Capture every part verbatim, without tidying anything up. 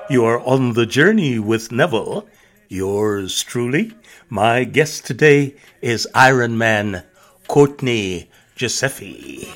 You are on the journey with Neville. Yours truly. My guest today is Ironman Courtney Giuseppe.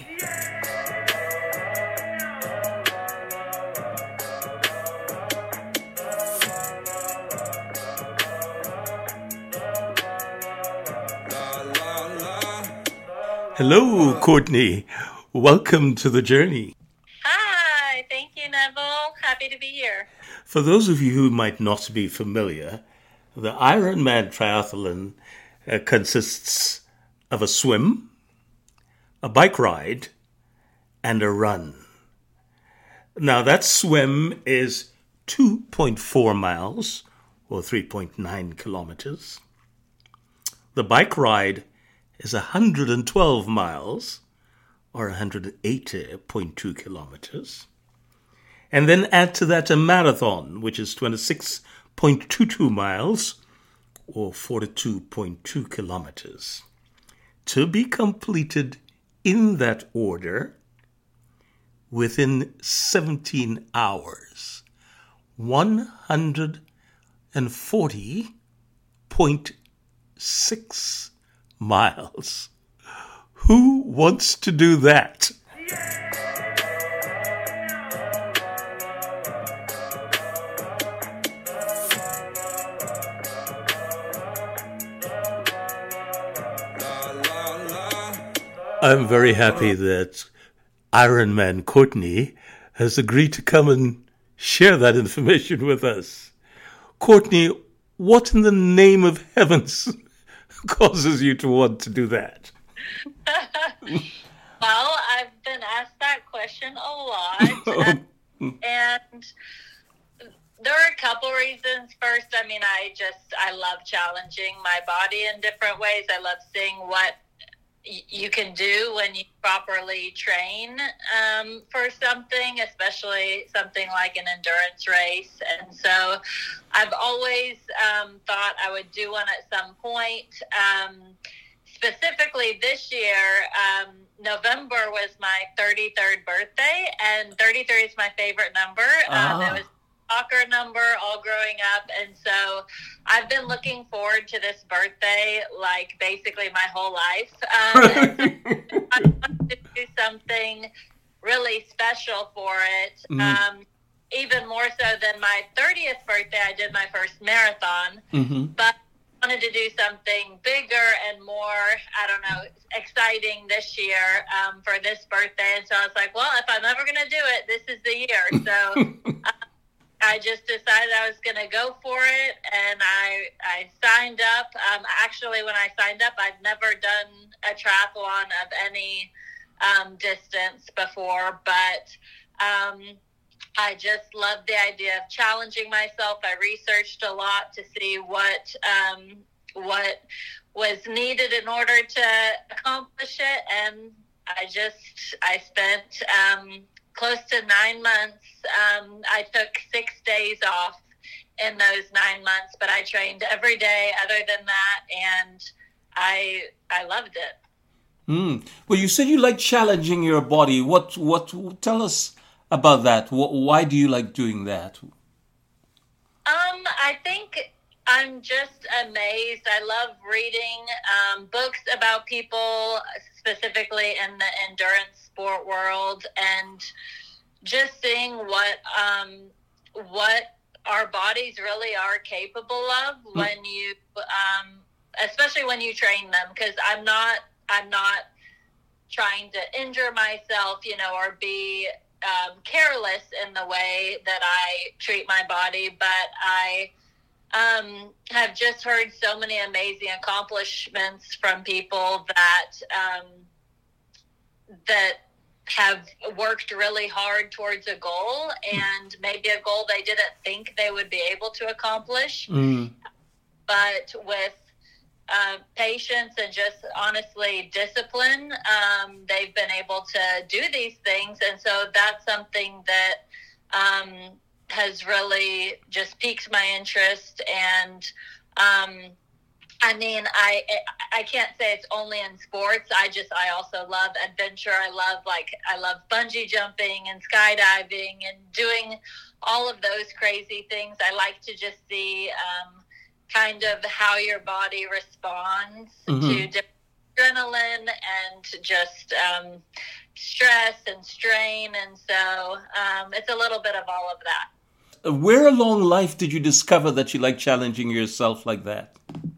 Hello, Courtney. Welcome to the journey. Hi, thank you, Neville. Happy to be here. For those of you who might not be familiar, the Ironman triathlon uh, consists of a swim, a bike ride, and a run. Now, that swim is two point four miles, or three point nine kilometers. The bike ride is one hundred twelve miles, or one hundred eighty point two kilometers. And then add to that a marathon, which is twenty-six point two two miles, or forty-two point two kilometers. To be completed in that order within seventeen hours, one hundred forty point six miles. Who wants to do that? I'm very happy that Ironman Courtney has agreed to come and share that information with us. Courtney, what in the name of heavens causes you to want to do that? Well, I've been asked that question a lot. And there are a couple reasons. First, I mean, I just, I love challenging my body in different ways. I love seeing what y- you can do when you properly train um, for something, especially something like an endurance race. And so I've always um, thought I would do one at some point. Um, specifically this year, um, November was my thirty-third birthday, and thirty-three is my favorite number. Um, Ah. It was soccer number all growing up, and so I've been looking forward to this birthday like basically my whole life. Um, and so I wanted to do something really special for it. Mm. Um, even more so than my thirtieth birthday, I did my first marathon, Mm-hmm. but I wanted to do something bigger and more, I don't know, exciting this year um, for this birthday. And so I was like, well, if I'm ever going to do it, this is the year. So um, I just decided I was going to go for it, and I I signed up. Um, actually, when I signed up, I'd never done a triathlon of any um, distance before, but um, I just loved the idea of challenging myself. I researched a lot to see what um, what was needed in order to accomplish it, and I just I spent um, close to nine months. Um, I took six days off in those nine months, but I trained every day other than that, and I I loved it. Mm. Well, you said you like challenging your body. What? What? Tell us about that. Wh- Why do you like doing that? Um, I think I'm just amazed. I love reading um, books about people, specifically in the endurance sport world, and just seeing what um, what our bodies really are capable of when you, um, especially when you train them. Because I'm not, I'm not trying to injure myself, you know, or be um, careless in the way that I treat my body, but I um, have just heard so many amazing accomplishments from people that um, that have worked really hard towards a goal, and maybe a goal they didn't think they would be able to accomplish, Mm. but with uh, patience and just honestly discipline, um, they've been able to do these things. And so that's something that um, has really just piqued my interest. And um, I mean, I I can't say it's only in sports. I just I also love adventure. I love like I love bungee jumping and skydiving and doing all of those crazy things. I like to just see um, kind of how your body responds mm-hmm. to different adrenaline and just um, stress and strain, and so um, it's a little bit of all of that. Where along life did you discover that you like challenging yourself like that?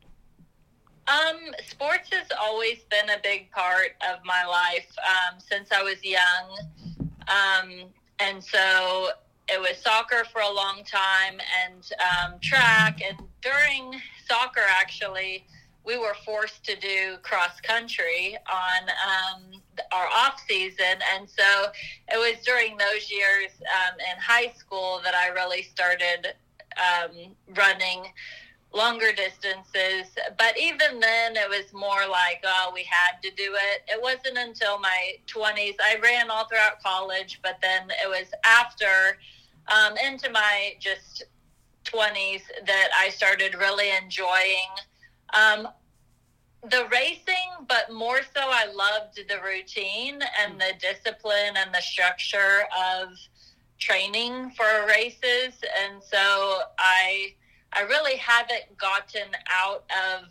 Um, sports has always been a big part of my life um, since I was young. Um, and so it was soccer for a long time and um, track. And during soccer, actually, we were forced to do cross country on um, our off season. And so it was during those years um, in high school that I really started um, running longer distances. But even then it was more like, oh, we had to do it. It wasn't until my twenties. I ran all throughout college, but then it was after um, into my just twenties that I started really enjoying um, the racing, but more so I loved the routine and the discipline and the structure of training for races. And so I I really haven't gotten out of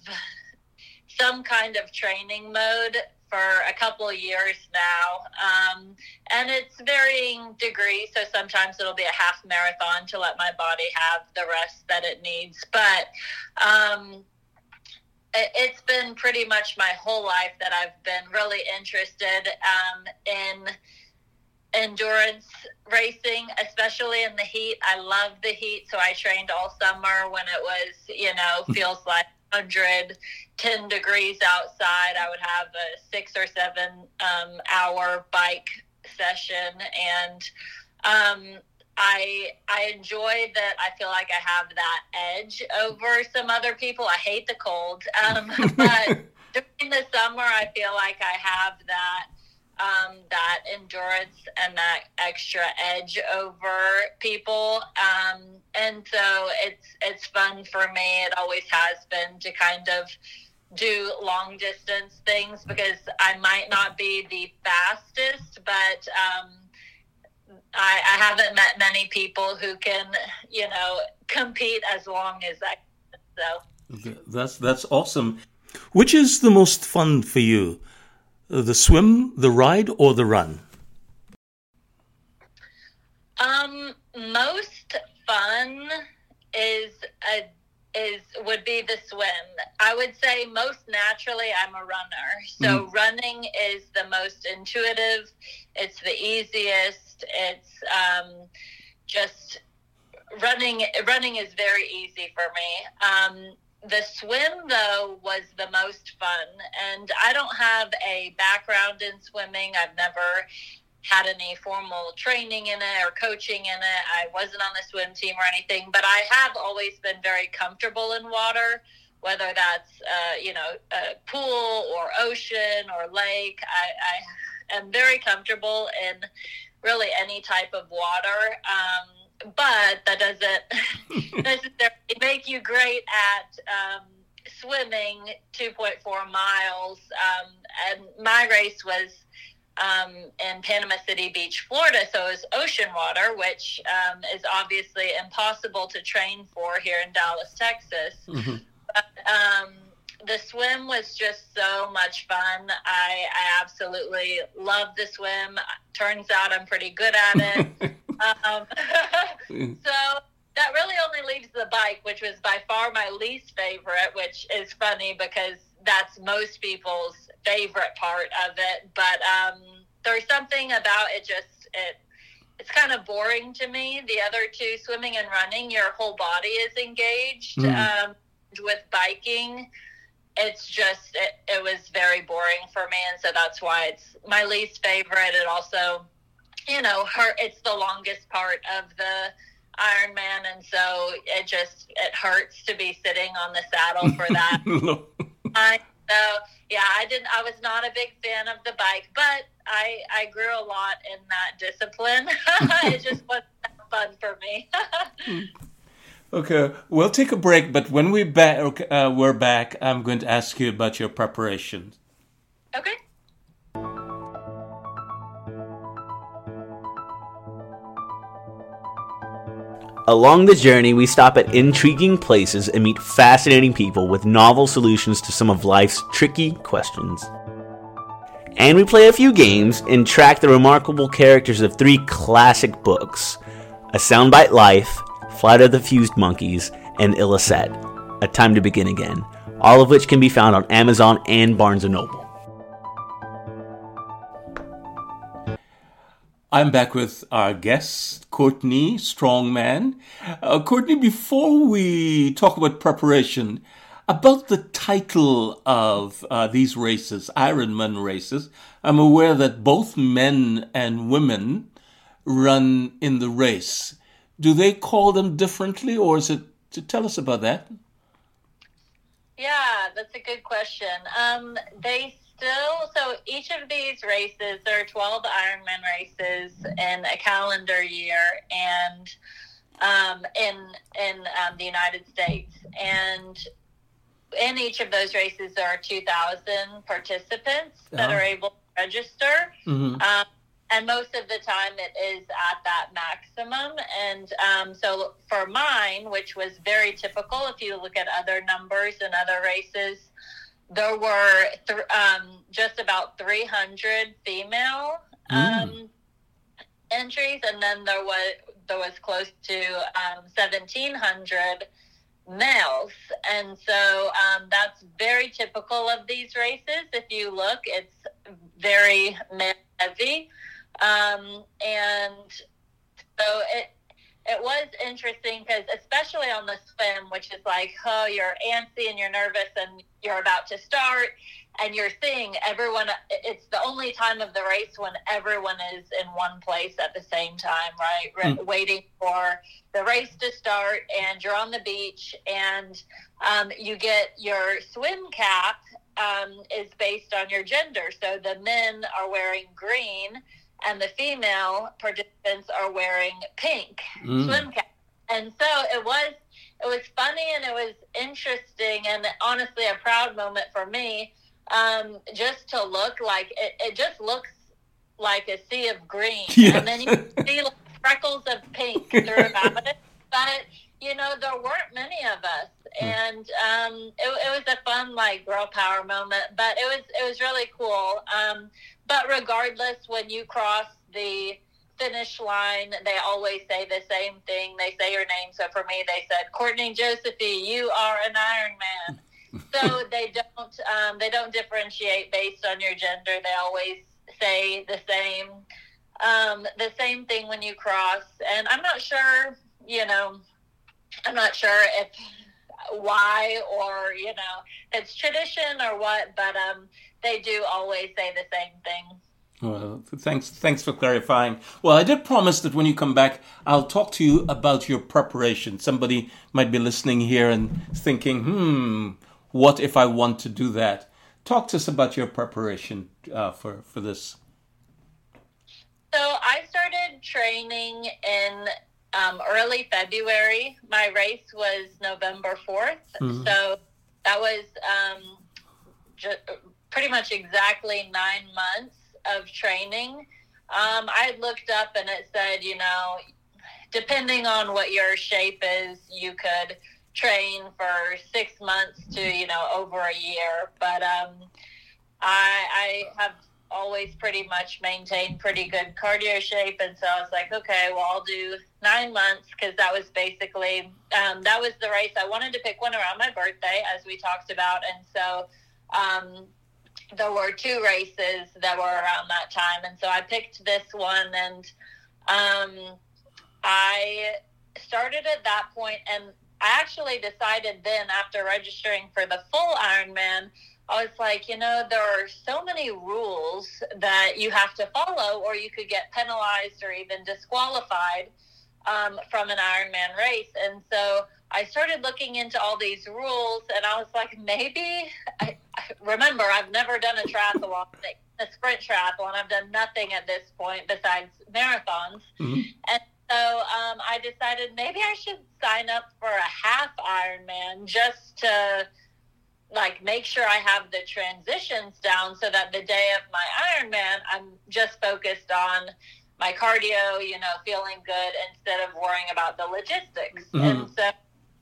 some kind of training mode for a couple of years now. Um, and it's varying degrees. So sometimes it'll be a half marathon to let my body have the rest that it needs. But um, it, it's been pretty much my whole life that I've been really interested um, in endurance racing, especially in the heat. I love the heat, so I trained all summer when it was, you know, feels like one hundred ten degrees outside. I would have a six or seven um, hour bike session, and um, I I enjoy that. I feel like I have that edge over some other people. I hate the cold, um, but during the summer, I feel like I have that. Um, that endurance and that extra edge over people. Um, and so it's, it's fun for me. It always has been to kind of do long distance things because I might not be the fastest, but um, I, I haven't met many people who can, you know, compete as long as I can. So that's, that's awesome. Which is the most fun for you? The swim, the ride, or the run? Um, most fun is a is would be the swim. I would say most naturally I'm a runner. So mm-hmm. running is the most intuitive. It's the easiest. It's um, just running. Running is very easy for me. Um, The swim, though, was the most fun, and I don't have a background in swimming. I've never had any formal training in it or coaching in it. I wasn't on the swim team or anything, but I have always been very comfortable in water, whether that's, uh, you know, a pool or ocean or lake. I, I am very comfortable in really any type of water. Um, But that doesn't necessarily make you great at um, swimming two point four miles. Um, and my race was um, in Panama City Beach, Florida, so it was ocean water, which um, is obviously impossible to train for here in Dallas, Texas. Mm-hmm. But um, the swim was just so much fun. I, I absolutely love the swim. Turns out I'm pretty good at it. Um, so that really only leaves the bike, which was by far my least favorite, which is funny because that's most people's favorite part of it. But um, there's something about it just, it it's kind of boring to me. The other two, swimming and running, your whole body is engaged. Mm. Um, with biking, it's just, it, it was very boring for me. And so that's why it's my least favorite. It also, you know, hurt. It's the longest part of the Ironman, and so it just it hurts to be sitting on the saddle for that. I, so yeah, I didn't. I was not a big fan of the bike, but I I grew a lot in that discipline. It just wasn't that fun for me. Okay, we'll take a break, but when we back, uh, we're back, I'm going to ask you about your preparation. Okay. Along the journey, we stop at intriguing places and meet fascinating people with novel solutions to some of life's tricky questions. And we play a few games and track the remarkable characters of three classic books: A Soundbite Life, Flight of the Fused Monkeys, and Illicet, A Time to Begin Again, all of which can be found on Amazon and Barnes and Noble. I'm back with our guest, Courtney Strongman. Uh, Courtney, before we talk about preparation, about the title of uh, these races, Ironman races, I'm aware that both men and women run in the race. Do they call them differently, or is it, to tell us about that? Yeah, that's a good question. Um, they still, so each of these races, there are twelve Ironman races in a calendar year, and um, in in um, the United States, and in each of those races, there are two thousand participants that Oh. are able to register. Mm-hmm. Um, and most of the time it is at that maximum. And um, so for mine, which was very typical, if you look at other numbers and other races, there were th- um, just about three hundred female um, Mm. entries, and then there was there was close to um, seventeen hundred males. And so um, that's very typical of these races. If you look, it's very male heavy. Um, and so it it was interesting because especially on the swim, which is like, oh, you're antsy and you're nervous and you're about to start and you're seeing everyone. It's the only time of the race when everyone is in one place at the same time, right? Mm. Waiting for the race to start, and you're on the beach, and um, you get your swim cap um, is based on your gender. So the men are wearing green, and the female participants are wearing pink mm. swim cap. And so it was it was funny, and it was interesting, and honestly a proud moment for me, um, just to look like, it, it just looks like a sea of green. Yes. And then you see like freckles of pink throughout it. But, you know, there weren't many of us. And um, it, it was a fun, like, girl power moment. But it was it was really cool. Um, but regardless, when you cross the finish line, they always say the same thing. They say your name. So for me, they said, Courtney Josephine, you are an Ironman. So they don't um, they don't differentiate based on your gender. They always say the same um, the same thing when you cross. And I'm not sure, you know, I'm not sure if why, or, you know, it's tradition or what, but um, they do always say the same thing. Well, thanks thanks for clarifying. Well, I did promise that when you come back, I'll talk to you about your preparation. Somebody might be listening here and thinking, hmm, what if I want to do that? Talk to us about your preparation uh, for, for this. So I started training in um, early February. My race was November fourth. Mm-hmm. So that was um, ju- pretty much exactly nine months of training. Um, I looked up and it said, you know, depending on what your shape is, you could train for six months to, you know, over a year. But um, I, I have always pretty much maintained pretty good cardio shape. And so I was like, okay, well, I'll do nine months because that was basically, um, that was the race. I wanted to pick one around my birthday, as we talked about. And so um, there were two races that were around that time. And so I picked this one, and um, I started at that point, and I actually decided then, after registering for the full Ironman, I was like, you know, there are so many rules that you have to follow, or you could get penalized or even disqualified um, from an Ironman race. And so I started looking into all these rules, and I was like, maybe, I, I remember, I've never done a triathlon, a sprint triathlon. I've done nothing at this point besides marathons. Mm-hmm. And so um, I decided maybe I should sign up for a half Ironman just to like make sure I have the transitions down so that the day of my Ironman, I'm just focused on my cardio, you know, feeling good instead of worrying about the logistics. Mm-hmm. And so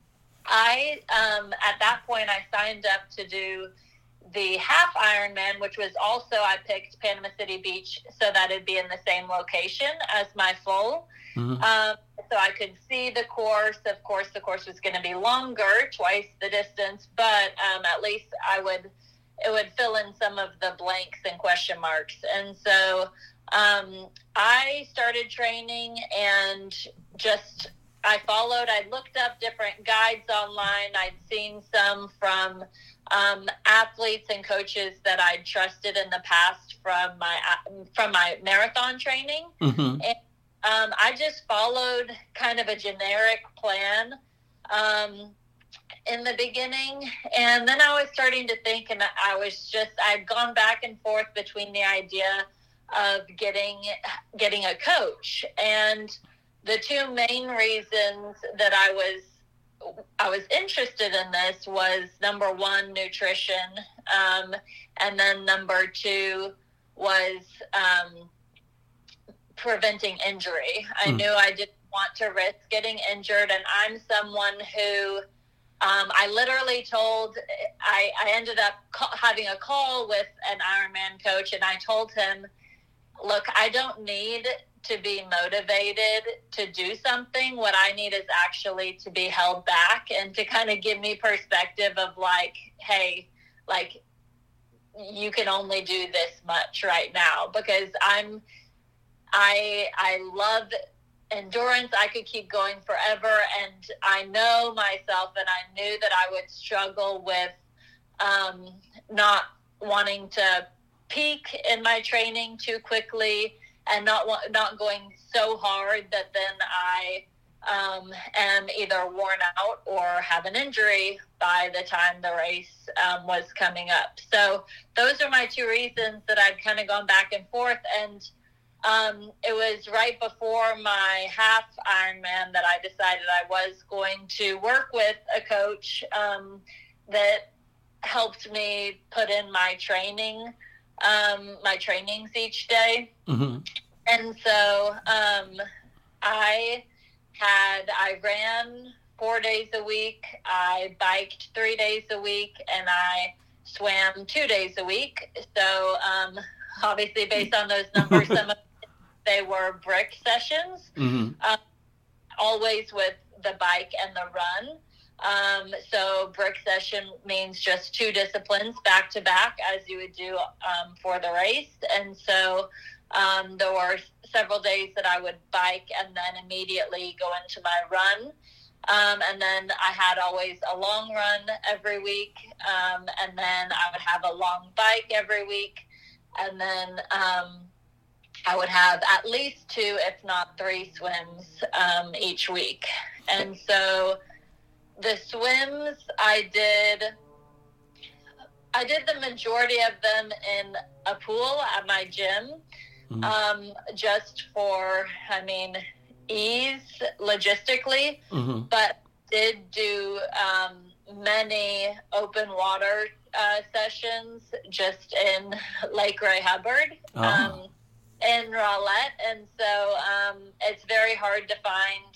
I, um, at that point, I signed up to do the half Ironman, which was also, I picked Panama City Beach so that it'd be in the same location as my full. Mm-hmm. Um, so I could see the course. Of course, the course was going to be longer, twice the distance, but um, at least I would, it would fill in some of the blanks and question marks. And so um, I started training and just, I followed, I looked up different guides online. I'd seen some from um, athletes and coaches that I'd trusted in the past from my, from my marathon training. Mm-hmm. And Um, I just followed kind of a generic plan um, in the beginning. And then I was starting to think, and I was just, I'd gone back and forth between the idea of getting, getting a coach. And the two main reasons that I was, I was interested in this was number one, nutrition. Um, and then number two was, um, preventing injury. I mm. knew I didn't want to risk getting injured, and I'm someone who um, I literally told, I, I ended up ca- having a call with an Ironman coach, and I told him, look, I don't need to be motivated to do something. What I need is actually to be held back and to kind of give me perspective of like, hey, like you can only do this much right now, because I'm I I love endurance. I could keep going forever, and I know myself, and I knew that I would struggle with um, not wanting to peak in my training too quickly, and not wa- not going so hard that then I um, am either worn out or have an injury by the time the race um, was coming up. So those are my two reasons that I've kind of gone back and forth. And Um, it was right before my half Ironman that I decided I was going to work with a coach um, that helped me put in my training, um, my trainings each day. Mm-hmm. And so um, I had, I ran four days a week, I biked three days a week, and I swam two days a week. So um, obviously based on those numbers, some of they were brick sessions, mm-hmm. um, always with the bike and the run. Um, so brick session means just two disciplines back to back, as you would do um, for the race. And so um, there were several days that I would bike and then immediately go into my run. Um, and then I had always a long run every week. Um, and then I would have a long bike every week. And then um, I would have at least two, if not three swims um, each week. And so the swims I did, I did the majority of them in a pool at my gym, mm-hmm. um, just for, I mean, ease logistically, mm-hmm. but did do um, many open water uh, sessions just in Lake Ray Hubbard. Oh. Um, in Rowlett, and so um, it's very hard to find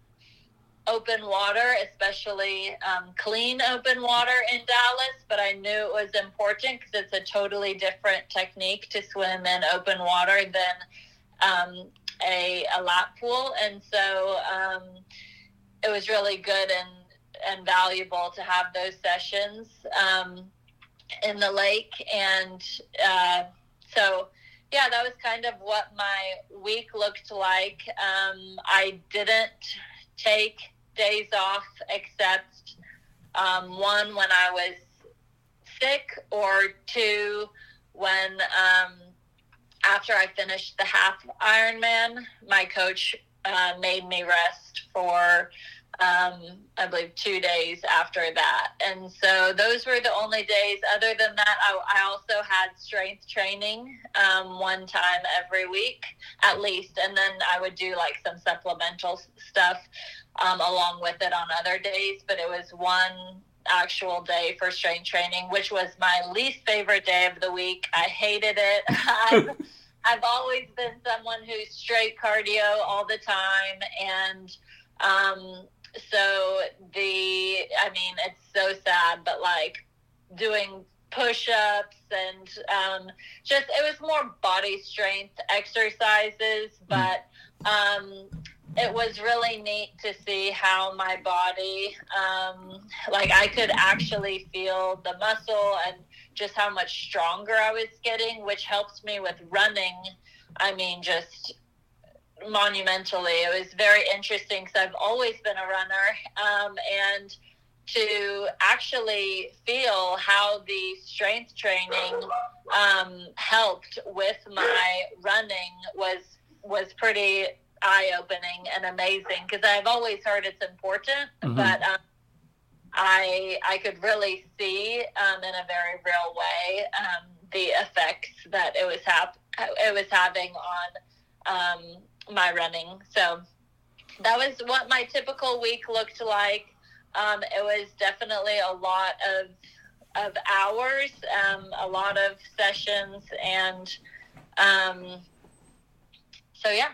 open water, especially um, clean open water in Dallas, but I knew it was important because it's a totally different technique to swim in open water than um, a, a lap pool, and so um, it was really good and, and valuable to have those sessions um, in the lake, and uh, so yeah, that was kind of what my week looked like. Um, I didn't take days off except um, one when I was sick, or two when um, after I finished the half Ironman, my coach uh, made me rest for um, I believe two days after that. And so those were the only days. Other than that, I, I also had strength training um, one time every week at least. And then I would do like some supplemental stuff um, along with it on other days. But it was one actual day for strength training, which was my least favorite day of the week. I hated it. I've, I've always been someone who's straight cardio all the time. And um, so the, I mean, it's so sad, but like doing push-ups and um, just, it was more body strength exercises, but um, it was really neat to see how my body, um, like I could actually feel the muscle and just how much stronger I was getting, which helps me with running. I mean, just monumentally. It was very interesting because I've always been a runner, um, and to actually feel how the strength training um, helped with my running was was pretty eye-opening and amazing, because I've always heard it's important, mm-hmm. but um, I I could really see um, in a very real way um, the effects that it was hap- it was having on um, my running. So that was what my typical week looked like. Um, it was definitely a lot of of hours, um, a lot of sessions, and um, so yeah.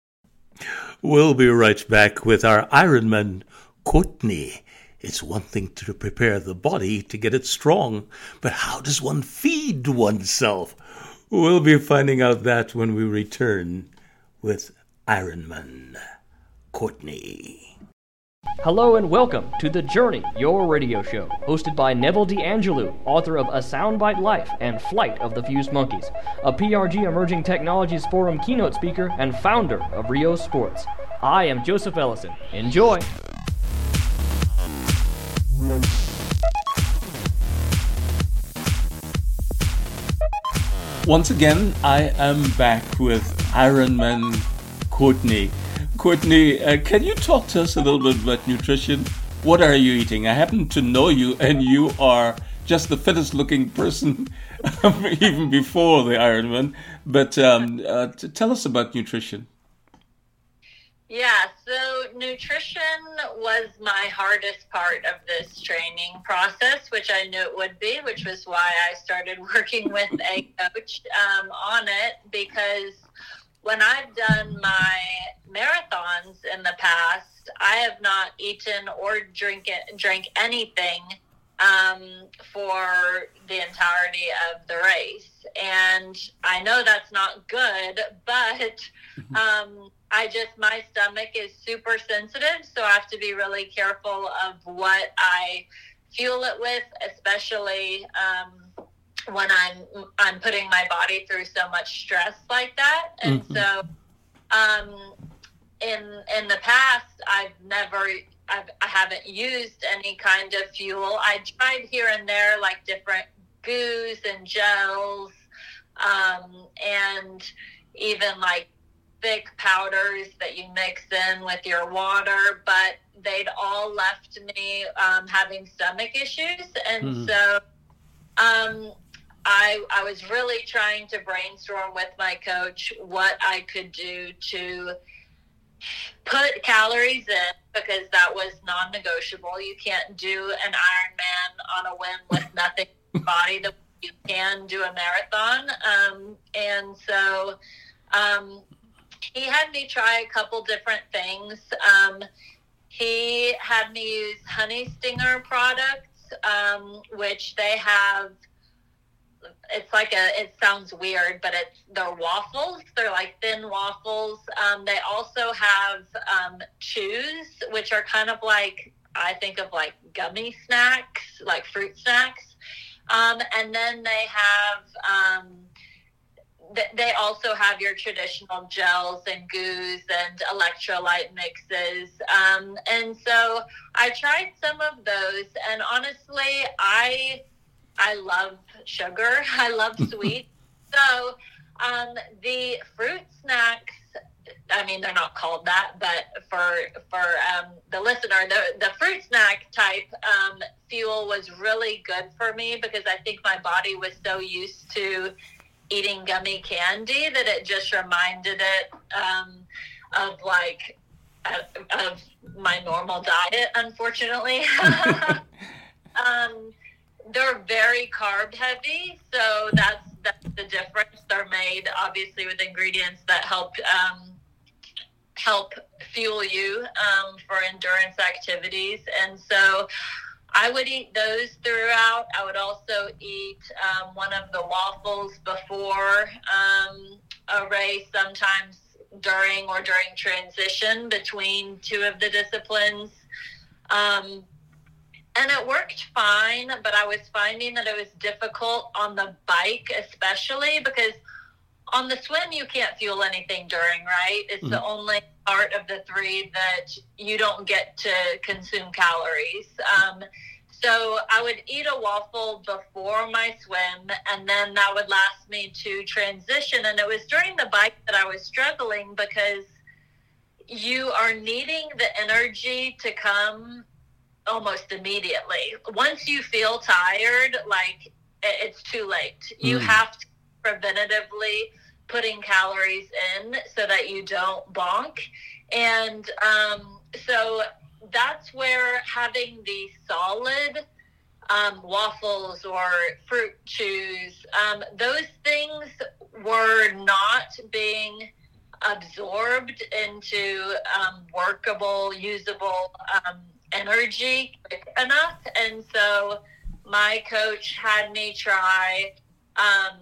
We'll be right back with our Ironman, Courtney. It's one thing to prepare the body to get it strong, but how does one feed oneself? We'll be finding out that when we return with Ironman, Courtney. Hello and welcome to The Journey, your radio show, hosted by Neville D'Angelou, author of A Soundbite Life and Flight of the Fused Monkeys, a P R G Emerging Technologies Forum keynote speaker and founder of Rio Sports. I am Joseph Ellison. Enjoy! Once again, I am back with Ironman Courtney. Courtney, uh, can you talk to us a little bit about nutrition? What are you eating? I happen to know you, and you are just the fittest looking person even before the Ironman. But um, uh, t- tell us about nutrition. Yeah, so nutrition was my hardest part of this training process, which I knew it would be, which was why I started working with a coach um, on it, because when I've done my marathons in the past, I have not eaten or drink it, drank anything um, for the entirety of the race. And I know that's not good, but um, I just, my stomach is super sensitive, so I have to be really careful of what I fuel it with, especially um, when I'm I'm putting my body through so much stress like that. And mm-hmm. so um, in in the past, I've never, I've, I haven't used any kind of fuel. I tried here and there, like different goos and gels, um, and even like thick powders that you mix in with your water, but they'd all left me um, having stomach issues. And mm-hmm. so um, I, I was really trying to brainstorm with my coach what I could do to put calories in, because that was non-negotiable. You can't do an Ironman on a whim with nothing in your body the way you can do a marathon. Um, and so um, he had me try a couple different things. Um, he had me use Honey Stinger products, um, which they have. It's like a, it sounds weird, but it's, they're waffles. They're like thin waffles. Um, they also have um, chews, which are kind of like, I think of like gummy snacks, like fruit snacks. Um, and then they have, um, th- they also have your traditional gels and goos and electrolyte mixes. Um, and so I tried some of those, and honestly, I... I love sugar. I love sweet. So um, the fruit snacks I mean, they're not called that, but for for um, the listener, the, the fruit snack type um, fuel was really good for me because I think my body was so used to eating gummy candy that it just reminded it um, of like uh, of my normal diet, unfortunately. um, they're very carb heavy, so that's that's the difference. They're made obviously with ingredients that help um, help fuel you um, for endurance activities, and so I would eat those throughout. I would also eat um, one of the waffles before um, a race, sometimes during or during transition between two of the disciplines. Um, and it worked fine, but I was finding that it was difficult on the bike, especially because on the swim, you can't fuel anything during, right? It's mm-hmm. the only part of the three that you don't get to consume calories. Um, so I would eat a waffle before my swim, and then that would last me to transition. And it was during the bike that I was struggling because you are needing the energy to come almost immediately. Once you feel tired, like it's too late. You mm. have to preventatively putting calories in so that you don't bonk. And um, so that's where having the solid um, waffles or fruit chews, um, those things were not being absorbed into um, workable, usable um, energy quick enough. And so my coach had me try um,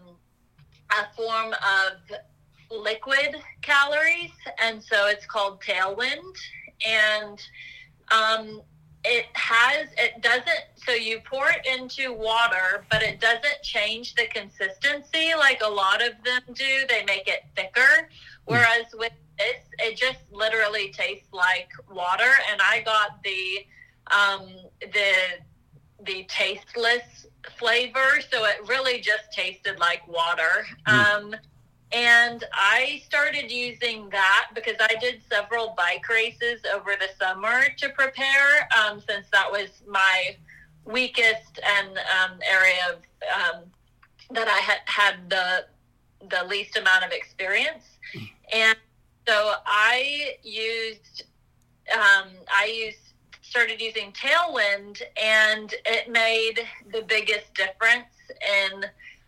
a form of liquid calories, and so it's called Tailwind. And um, it has, it doesn't, so you pour it into water, but it doesn't change the consistency like a lot of them do. They make it thicker. Whereas with this, it just literally tastes like water. And I got the, um, the, the tasteless flavor. So it really just tasted like water. Mm. Um, And I started using that because I did several bike races over the summer to prepare, um, since that was my weakest and um, area of um, that I had had the the least amount of experience. And so I used um, I used started using Tailwind, and it made the biggest difference in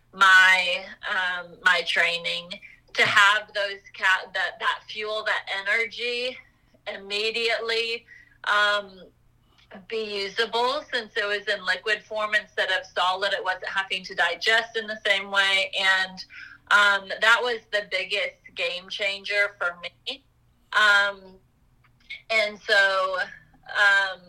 my um my training to have those cat that that fuel, that energy immediately um be usable, since it was in liquid form instead of solid. It wasn't having to digest in the same way, and um that was the biggest game changer for me. Um and so um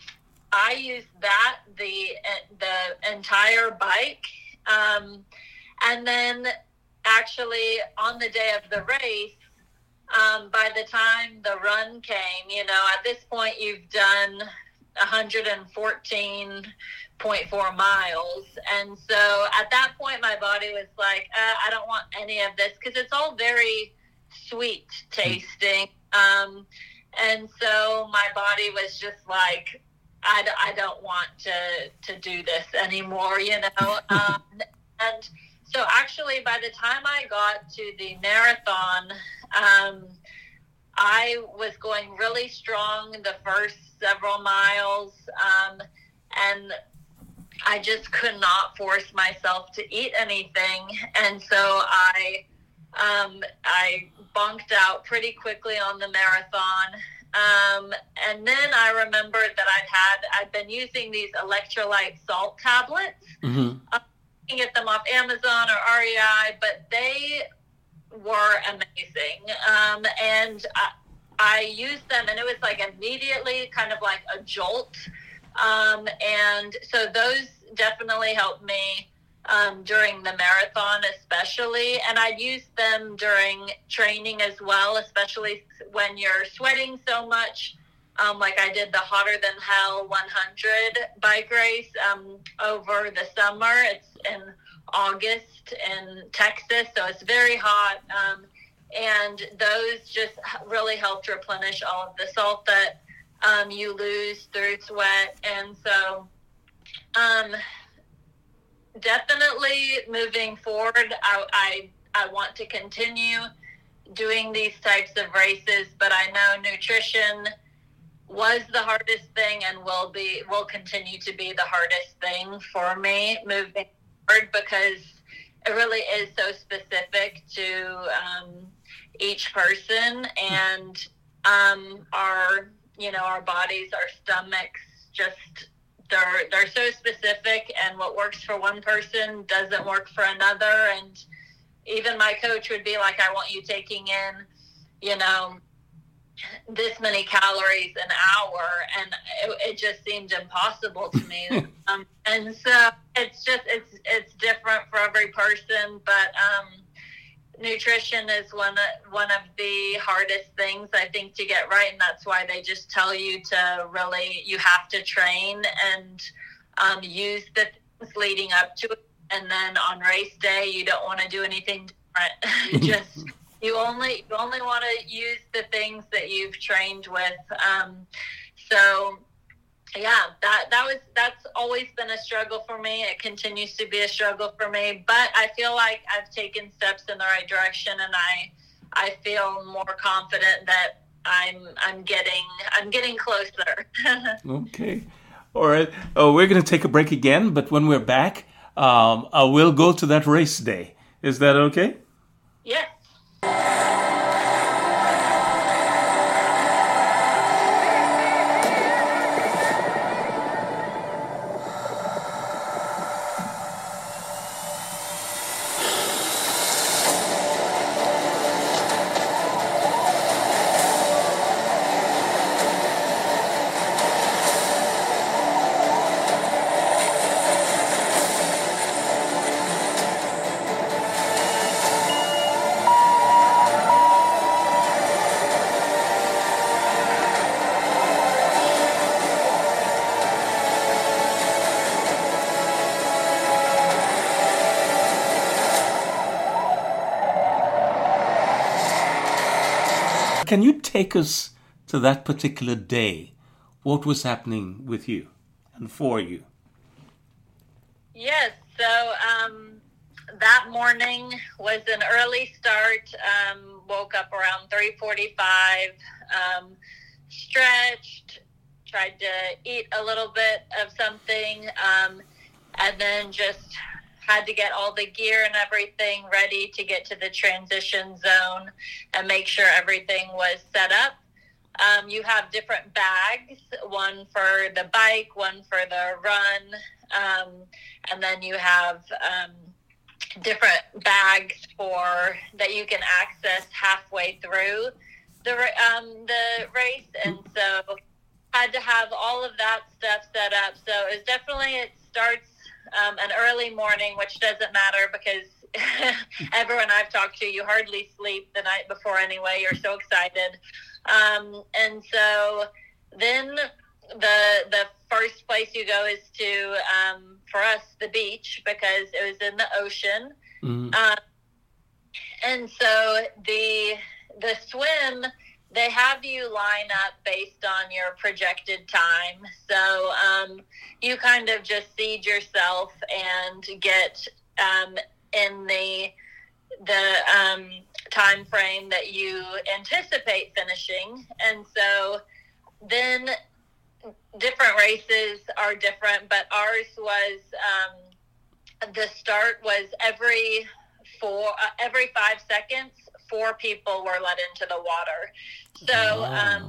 I used that the the entire bike. Um, and then actually on the day of the race, um, by the time the run came, you know, at this point you've done one hundred fourteen point four miles. And so at that point, my body was like, uh, I don't want any of this, because it's all very sweet tasting. Um, and so my body was just like, I, I don't want to, to do this anymore, you know? Um, and so actually by the time I got to the marathon, um, I was going really strong the first several miles. Um, and I just could not force myself to eat anything. And so I, um, I bonked out pretty quickly on the marathon. Um, and then I remembered that I'd had, I'd been using these electrolyte salt tablets. Mm-hmm. Um, you can get them off Amazon or R E I, but they were amazing. Um, and I, I used them, and it was like immediately kind of like a jolt. Um, and so those definitely helped me Um, during the marathon especially, and I'd use them during training as well, especially when you're sweating so much, um, like I did the Hotter Than Hell one hundred bike race um, over the summer. It's in August in Texas, so it's very hot, um, and those just really helped replenish all of the salt that um, you lose through sweat. And so um, definitely moving forward, I, I, I want to continue doing these types of races, but I know nutrition was the hardest thing and will be, will continue to be the hardest thing for me moving forward, because it really is so specific to um, each person, and um, our, you know, our bodies, our stomachs, just they're they're so specific, and what works for one person doesn't work for another. And even my coach would be like, "I want you taking in, you know, this many calories an hour," and it, it just seemed impossible to me. um, and so it's just it's it's different for every person, but um, nutrition is one of, one of the hardest things, I think, to get right, and that's why they just tell you to really, you have to train and um, use the things leading up to it, and then on race day you don't want to do anything different. Just You only you only want to use the things that you've trained with. Um, so, yeah, that that was that's always been a struggle for me. It continues to be a struggle for me. But I feel like I've taken steps in the right direction, and I I feel more confident that I'm I'm getting I'm getting closer. Okay, all right. Oh, we're going to take a break again, but when we're back, um, I will go to that race day. Is that okay? Yes. Can you take us to that particular day? What was happening with you and for you? Yes, so um, that morning was an early start. Um, woke up around three forty-five, um, stretched, tried to eat a little bit of something, um, and then just had to get all the gear and everything ready to get to the transition zone and make sure everything was set up. Um, you have different bags, one for the bike, one for the run, um, and then you have um, different bags for that you can access halfway through the um, the race. And so had to have all of that stuff set up. So it was definitely, it starts Um, an early morning, which doesn't matter because everyone I've talked to, you hardly sleep the night before anyway. You're so excited. Um, and so then the the first place you go is to, um, for us, the beach, because it was in the ocean. Mm-hmm. Um, and so the the swim, they have you line up based on your projected time. So um, you kind of just seed yourself and get um, in the the um, time frame that you anticipate finishing. And so then different races are different, but ours was um, the start was every four uh, every five seconds. Four people were let into the water. So um,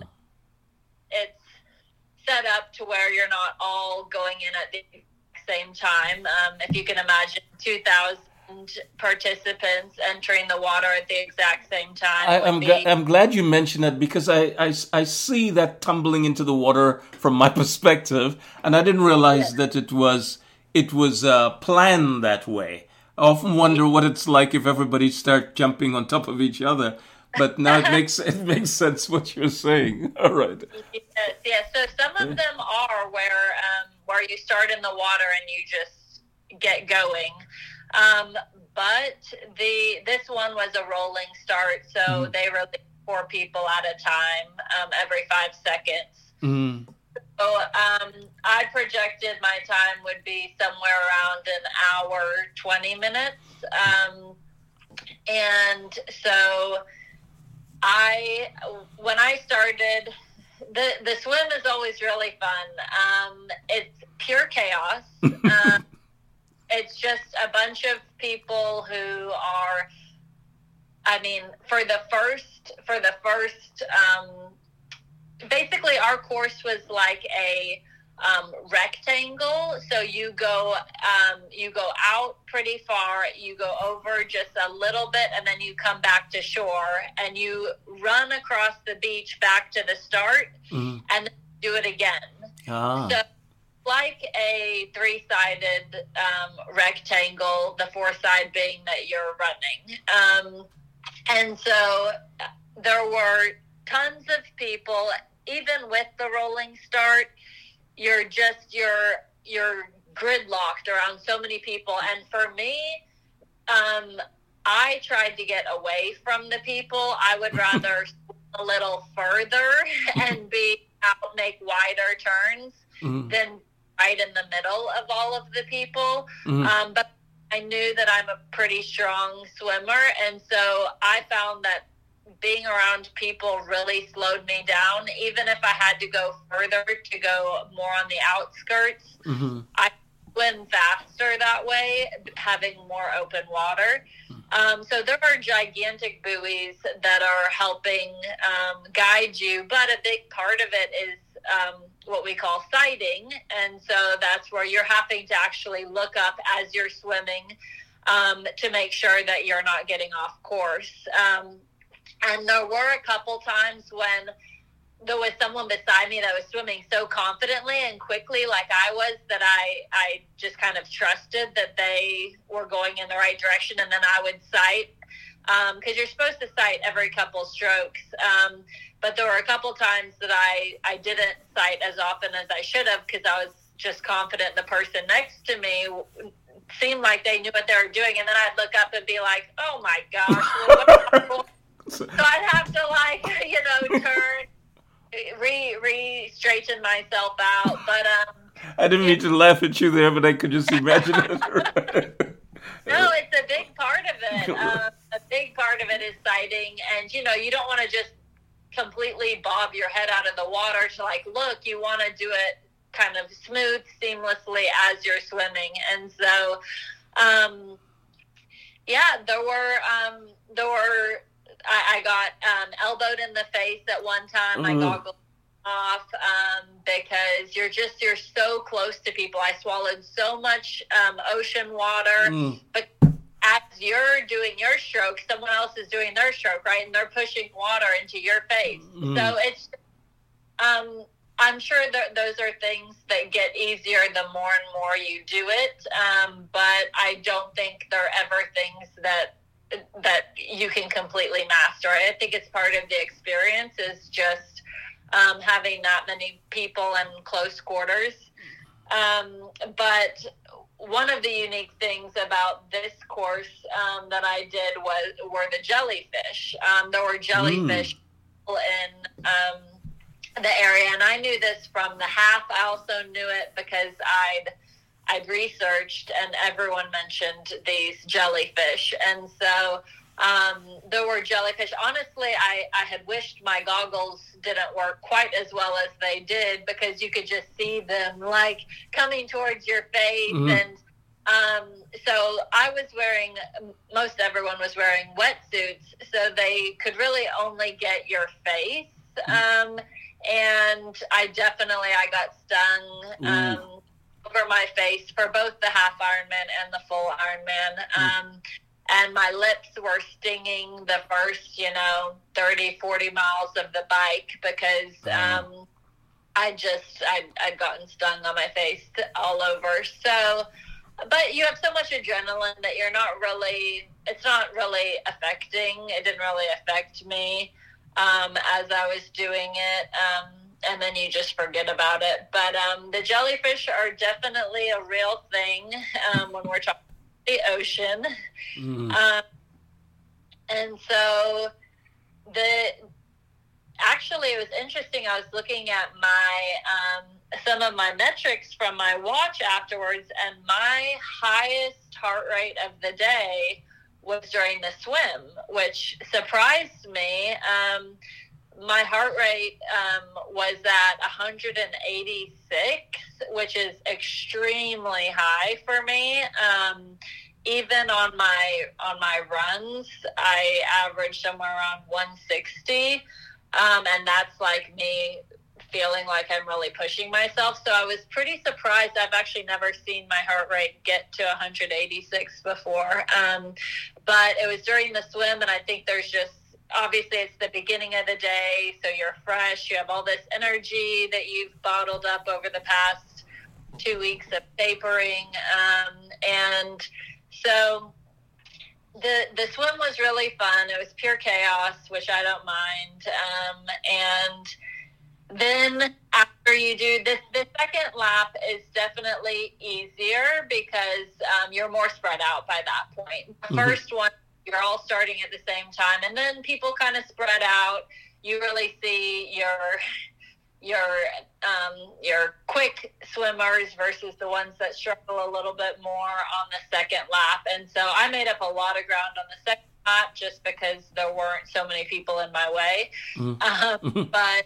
it's set up to where you're not all going in at the same time. Um, if you can imagine two thousand participants entering the water at the exact same time. I, I'm, be... gl- I'm glad you mentioned that, because I, I, I see that tumbling into the water from my perspective, and I didn't realize yeah. that it was, it was uh, planned that way. I often wonder what it's like if everybody start jumping on top of each other. But now it makes it makes sense what you're saying. All right. Yes, yes. So some of them are where um, where you start in the water and you just get going. Um, but the this one was a rolling start, so mm-hmm. they released four people at a time um, every five seconds. Mm-hmm. So um, I projected my time would be somewhere around an hour, twenty minutes. Um, and so I, when I started, the, the swim is always really fun. Um, it's pure chaos. um, it's just a bunch of people who are, I mean, for the first, for the first, um, basically our course was like a um, rectangle. So you go, um, you go out pretty far, you go over just a little bit, and then you come back to shore, and you run across the beach back to the start, mm-hmm. and then do it again. Ah. So like a three-sided um, rectangle, the fourth side being that you're running. Um, and so there were tons of people. Even with the rolling start, you're just, you're, you're gridlocked around so many people. And for me, um, I tried to get away from the people. I would rather swim a little further and be out, make wider turns mm-hmm. than right in the middle of all of the people. Mm-hmm. Um, but I knew that I'm a pretty strong swimmer. And so I found that being around people really slowed me down. Even if I had to go further, to go more on the outskirts, mm-hmm. I swim faster that way, having more open water. Um, so there are gigantic buoys that are helping um, guide you, but a big part of it is um, what we call sighting. And so that's where you're having to actually look up as you're swimming um, to make sure that you're not getting off course. Um, And there were a couple times when there was someone beside me that was swimming so confidently and quickly like I was that I, I just kind of trusted that they were going in the right direction, and then I would sight because um, you're supposed to sight every couple strokes. Um, but there were a couple times that I, I didn't sight as often as I should have because I was just confident the person next to me seemed like they knew what they were doing, and then I'd look up and be like, oh my gosh, well, so I'd have to, like, you know, turn, re, re straighten myself out. But um, I didn't mean to laugh at you there, but I could just imagine it. No, it's a big part of it. Um, a big part of it is sighting, and you know, you don't want to just completely bob your head out of the water to like look. You want to do it kind of smooth, seamlessly as you're swimming, and so, um, yeah, there were um, there were. I, I got um, elbowed in the face at one time. My mm. goggles off um, because you're just you're so close to people. I swallowed so much um, ocean water, mm. but as you're doing your stroke, someone else is doing their stroke, right? And they're pushing water into your face. Mm. So it's um, I'm sure that those are things that get easier the more and more you do it. Um, but I don't think they're ever things that. that you can completely master. I think it's part of the experience is just um, having that many people in close quarters. Um, but one of the unique things about this course um, that I did was were the jellyfish. Um, there were jellyfish mm. in um, the area, and I knew this from the half. I also knew it because I'd I'd researched, and everyone mentioned these jellyfish. And so um, there were jellyfish. Honestly, I, I had wished my goggles didn't work quite as well as they did, because you could just see them like coming towards your face. Mm-hmm. And um, so I was wearing, most everyone was wearing wetsuits, so they could really only get your face. Um, and I definitely, I got stung. Um, mm. over my face for both the half Ironman and the full Ironman. Um, and my lips were stinging the first, you know, thirty, forty miles of the bike because um, I just, I'd, I'd gotten stung on my face all over. So, but you have so much adrenaline that you're not really, it's not really affecting, it didn't really affect me um, as I was doing it. Um, and then you just forget about it. But um, the jellyfish are definitely a real thing um, when we're talking the ocean. Mm. Um, and so the actually it was interesting. I was looking at my um, some of my metrics from my watch afterwards, and my highest heart rate of the day was during the swim, which surprised me. Um, my heart rate um, was at one hundred eighty-six, which is extremely high for me. Um, even on my on my runs, I average somewhere around one sixty, um, and that's like me feeling like I'm really pushing myself. So I was pretty surprised. I've actually never seen my heart rate get to one hundred eighty-six before, um, but it was during the swim, and I think there's just obviously it's the beginning of the day, so you're fresh, you have all this energy that you've bottled up over the past two weeks of tapering, um, and so the the swim was really fun. It was pure chaos, which I don't mind, um, and then after you do this, the second lap is definitely easier because um, you're more spread out by that point. The Mhm. first one, you're all starting at the same time, and then people kind of spread out. You really see your your um, your quick swimmers versus the ones that struggle a little bit more on the second lap. And so I made up a lot of ground on the second lap just because there weren't so many people in my way. Mm. Um, but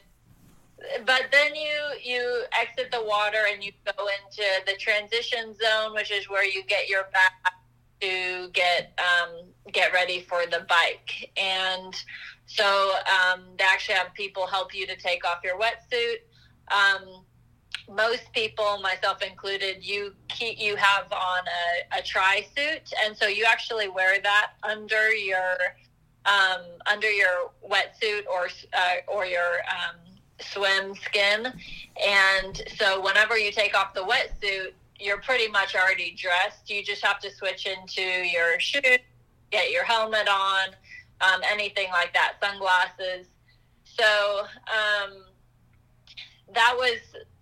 but then you you exit the water and you go into the transition zone, which is where you get your back to get um, get ready for the bike. And so um, they actually have people help you to take off your wetsuit. Um, most people, myself included, you keep you have on a, a tri-suit, and so you actually wear that under your um, under your wetsuit or uh, or your um, swim skin. And so whenever you take off the wetsuit, you're pretty much already dressed. You just have to switch into your shoes, get your helmet on, um, anything like that, sunglasses. So um, that was,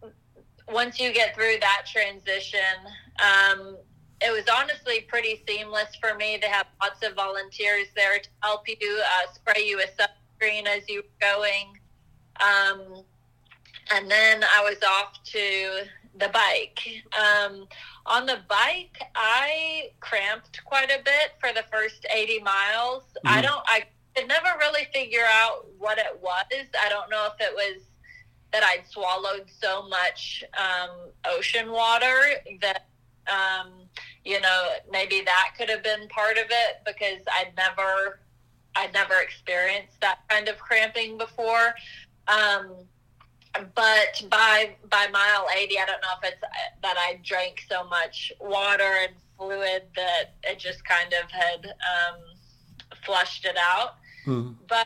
once you get through that transition, um, it was honestly pretty seamless for me. They have lots of volunteers there to help you, uh, spray you with sunscreen as you were going. Um, and then I was off to the bike. Um, on the bike, I cramped quite a bit for the first eighty miles. Mm-hmm. I don't, I could never really figure out what it was. I don't know if it was that I'd swallowed so much um, ocean water that, um, you know, maybe that could have been part of it, because I'd never, I'd never experienced that kind of cramping before. Um, but by by mile eighty, I don't know if it's that I drank so much water and fluid that it just kind of had um, flushed it out. Mm. But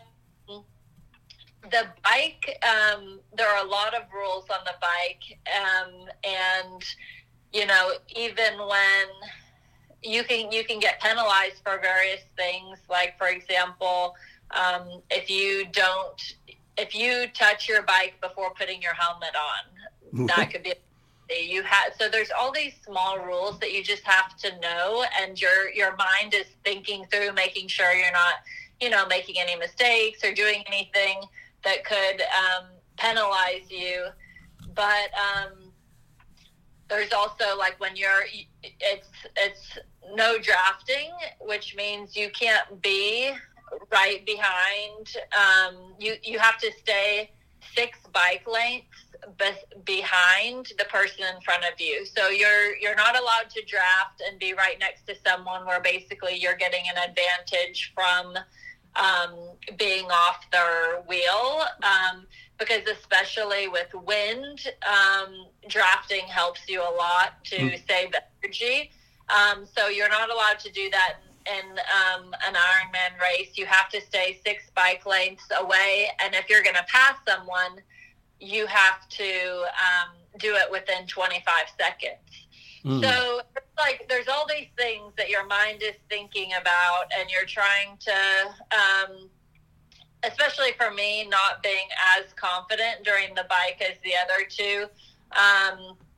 the bike, um, there are a lot of rules on the bike, um, and you know, even when you can you can get penalized for various things, like for example, um, if you don't. If you touch your bike before putting your helmet on, that could be you have. So there's all these small rules that you just have to know, and your your mind is thinking through, making sure you're not, you know, making any mistakes or doing anything that could um, penalize you. But um, there's also, like, when you're, it's it's no drafting, which means you can't be right behind. Um, you you have to stay six bike lengths be- behind the person in front of you. So you're you're not allowed to draft and be right next to someone where basically you're getting an advantage from um, being off their wheel. Um, because especially with wind, um, drafting helps you a lot to mm. save energy. Um, so you're not allowed to do that in um, an Ironman race. You have to stay six bike lengths away, and if you're going to pass someone, you have to um, do it within twenty-five seconds. Mm. So it's like there's all these things that your mind is thinking about, and you're trying to, um, especially for me, not being as confident during the bike as the other two. Um,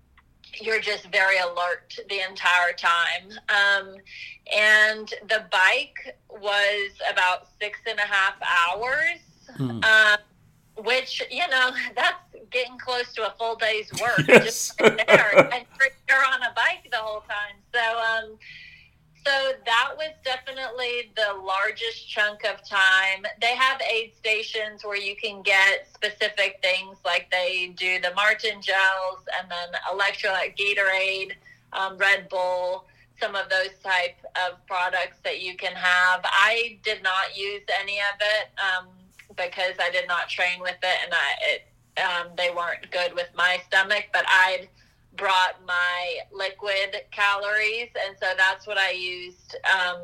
you're just very alert the entire time. Um, and the bike was about six and a half hours, hmm. um, which, you know, that's getting close to a full day's work. Yes. Just right there. And you're on a bike the whole time. So, um, so that was definitely the largest chunk of time. They have aid stations where you can get specific things, like they do the Martin gels and then electrolyte, Gatorade, um, Red Bull, some of those type of products that you can have. I did not use any of it um, because I did not train with it, and I it, um, they weren't good with my stomach, but I'd brought my liquid calories, and so that's what I used um,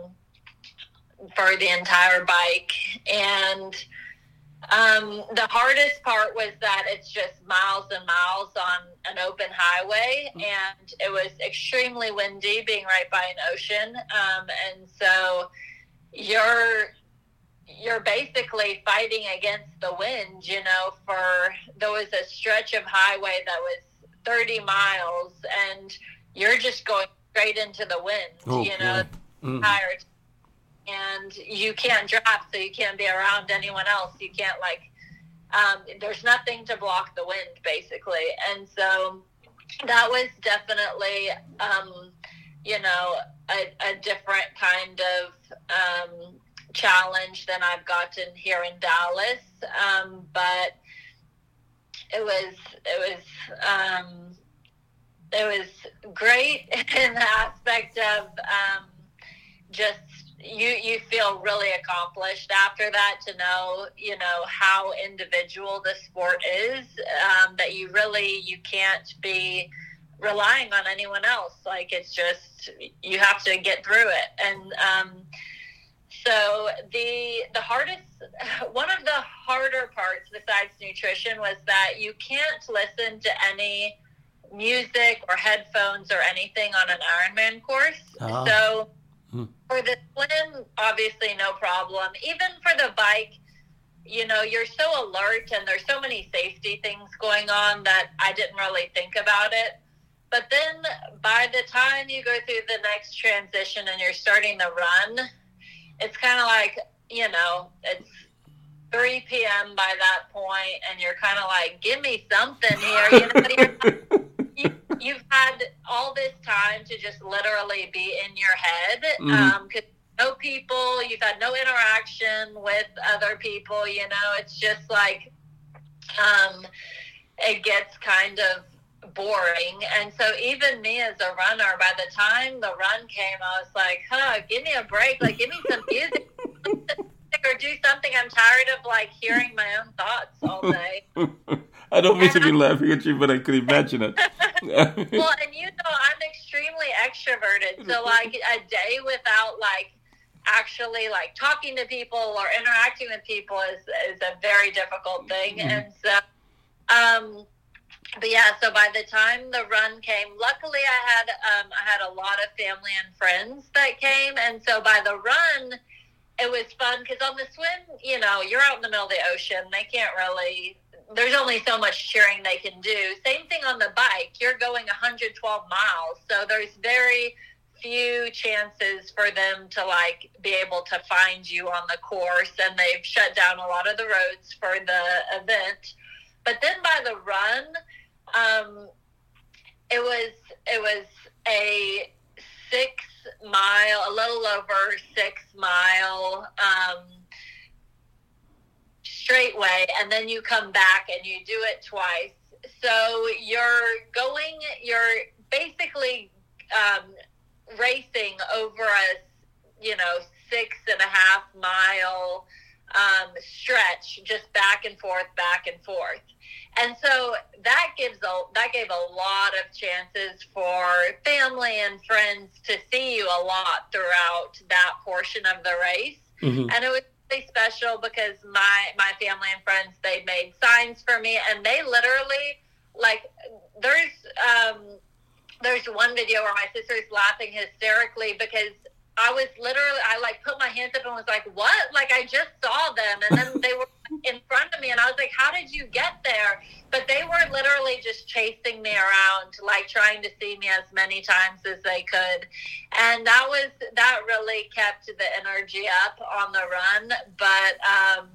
for the entire bike. And um, the hardest part was that it's just miles and miles on an open highway, and it was extremely windy, being right by an ocean, um, and so you're you're basically fighting against the wind, you know. For there was a stretch of highway that was thirty miles, and you're just going straight into the wind, oh, you know, mm. tired. And you can't drive, so you can't be around anyone else. You can't, like, um, there's nothing to block the wind, basically. And so that was definitely, um, you know, a, a different kind of um, challenge than I've gotten here in Dallas. Um, but It was it was um, it was great in the aspect of um, just you you feel really accomplished after that, to know, you know, how individual the sport is, um, that you really you can't be relying on anyone else. Like, it's just, you have to get through it. And um, so the the hardest, one of the harder parts besides nutrition was that you can't listen to any music or headphones or anything on an Ironman course. Uh-huh. So hmm. for the swim, obviously no problem. Even for the bike, you know, you're so alert and there's so many safety things going on that I didn't really think about it. But then by the time you go through the next transition and you're starting the run, it's kind of like, you know, it's three p.m. by that point, and you're kind of like, give me something here. You know, you're, you, you've had all this time to just literally be in your head, because mm-hmm. um, no people, you've had no interaction with other people, you know, it's just like, um, it gets kind of boring. And so even me as a runner, by the time the run came, I was like, huh, give me a break, like, give me some music or do something. I'm tired of, like, hearing my own thoughts all day. I don't mean and to be I'm, laughing at you, but I could imagine it. Well, and you know, I'm extremely extroverted, so, like, a day without, like, actually, like, talking to people or interacting with people is is a very difficult thing. Mm-hmm. And so um but yeah, so by the time the run came, luckily I had um, I had a lot of family and friends that came, and so by the run, it was fun because on the swim, you know, you're out in the middle of the ocean. They can't really. There's only so much cheering they can do. Same thing on the bike. You're going one hundred twelve miles, so there's very few chances for them to, like, be able to find you on the course, and they've shut down a lot of the roads for the event. But then by the run, um, it was it was a six mile, a little over six mile um, straightway, and then you come back and you do it twice. So you're going, you're basically um, racing over a, you know, six and a half mile um, stretch, just back and forth, back and forth. And so that gives a that gave a lot of chances for family and friends to see you a lot throughout that portion of the race. Mm-hmm. And it was really special because my my family and friends, they made signs for me, and they literally, like, there's um there's one video where my sister's laughing hysterically because I was literally, I like put my hands up and was like, what? Like I just saw them. And then they were in front of me and I was like, how did you get there? But they were literally just chasing me around, like trying to see me as many times as they could. And that was, that really kept the energy up on the run. But, um,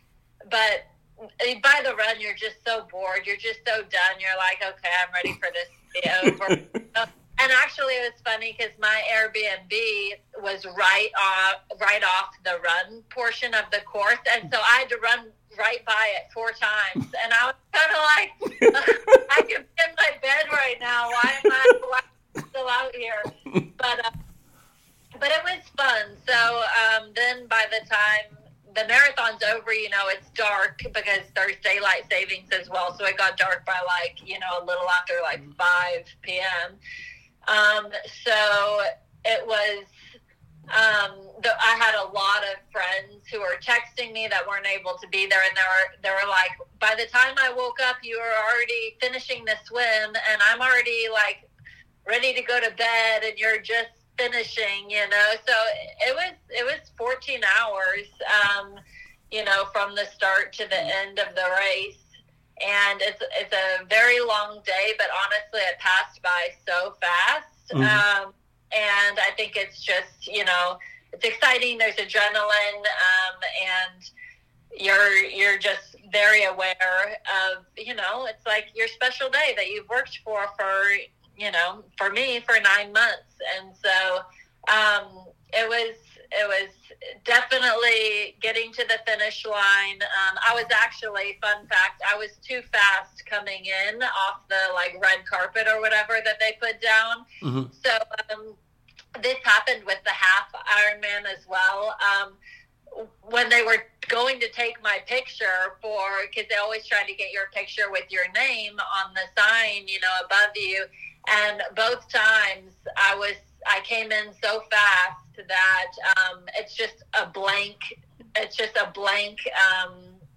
but by the run, you're just so bored. You're just so done. You're like, okay, I'm ready for this to be over. And actually, it was funny because my Airbnb was right off, right off the run portion of the course, and so I had to run right by it four times. And I was kind of like, I could be in my bed right now. Why am I why am I still out here? But uh, but it was fun. So um, then by the time the marathon's over, you know, it's dark because there's daylight savings as well. So it got dark by like, you know, a little after like five p.m. Um, so it was, um, the, I had a lot of friends who were texting me that weren't able to be there. And they were, they were like, by the time I woke up, you were already finishing the swim and I'm already like ready to go to bed and you're just finishing, you know? So it was, it was fourteen hours, um, you know, from the start to the end of the race. And it's it's a very long day, but honestly, it passed by so fast. Mm-hmm. Um, and I think it's just, you know, it's exciting. There's adrenaline, um, and you're you're just very aware of, you know, it's like your special day that you've worked for for, you know, for me for nine months. And so um, it was it was definitely getting to the finish line. Um, I was actually, fun fact, I was too fast coming in off the like red carpet or whatever that they put down. Mm-hmm. So um, this happened with the half Ironman as well. Um, when they were going to take my picture for, because they always try to get your picture with your name on the sign, you know, above you. And both times I was, I came in so fast that um, it's just a blank, it's just a blank, um,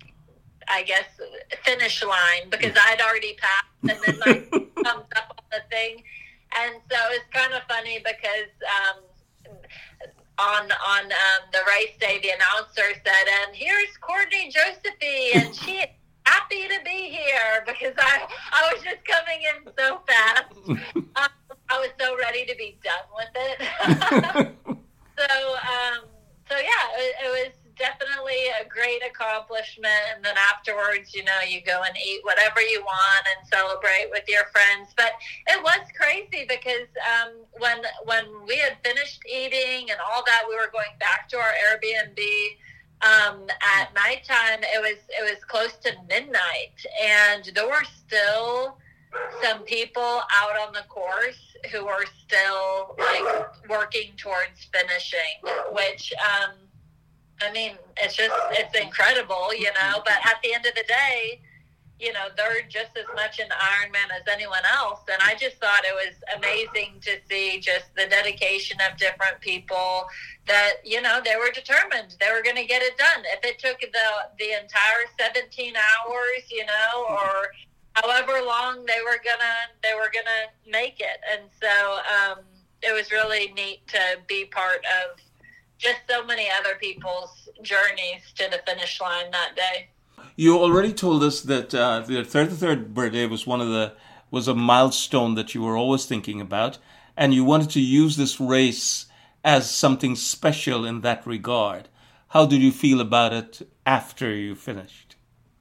I guess, finish line because I'd already passed and then like comes up on the thing. And so it's kind of funny because um, on on um, the race day, the announcer said, and here's Courtney Josephy, and she is happy to be here because I, I was just coming in so fast. Um, I was so ready to be done with it. so, um, so yeah, it, it was definitely a great accomplishment. And then afterwards, you know, you go and eat whatever you want and celebrate with your friends. But it was crazy because um, when when we had finished eating and all that, we were going back to our Airbnb. Um, at nighttime, it was it was close to midnight, and there were still some people out on the course who are still like working towards finishing, which um, I mean, it's just it's incredible, you know. But at the end of the day, you know, they're just as much an Ironman as anyone else, and I just thought it was amazing to see just the dedication of different people. That, you know, they were determined. They were going to get it done. If it took the the entire seventeen hours, you know, or however long they were gonna they were gonna make it. And so um, it was really neat to be part of just so many other people's journeys to the finish line that day. You already told us that uh, the thirty-third birthday was one of the was a milestone that you were always thinking about, and you wanted to use this race as something special in that regard. How did you feel about it after you finished?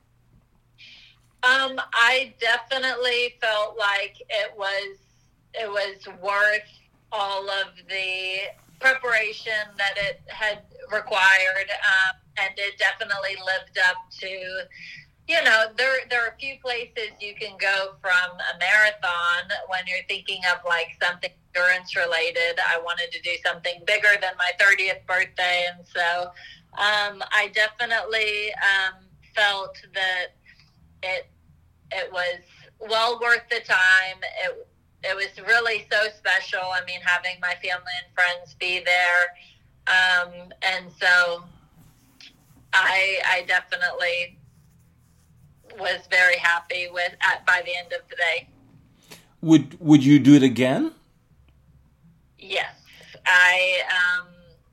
Um, I definitely felt like it was it was worth all of the preparation that it had required, um, and it definitely lived up to, you know, there there are a few places you can go from a marathon when you're thinking of like something endurance related. I wanted to do something bigger than my thirtieth birthday, and so um, I definitely um, felt that it it was well worth the time. It it was really so special. I mean, having my family and friends be there, um, and so I I definitely was very happy with at by the end of the day. Would Would you do it again? Yes, I um,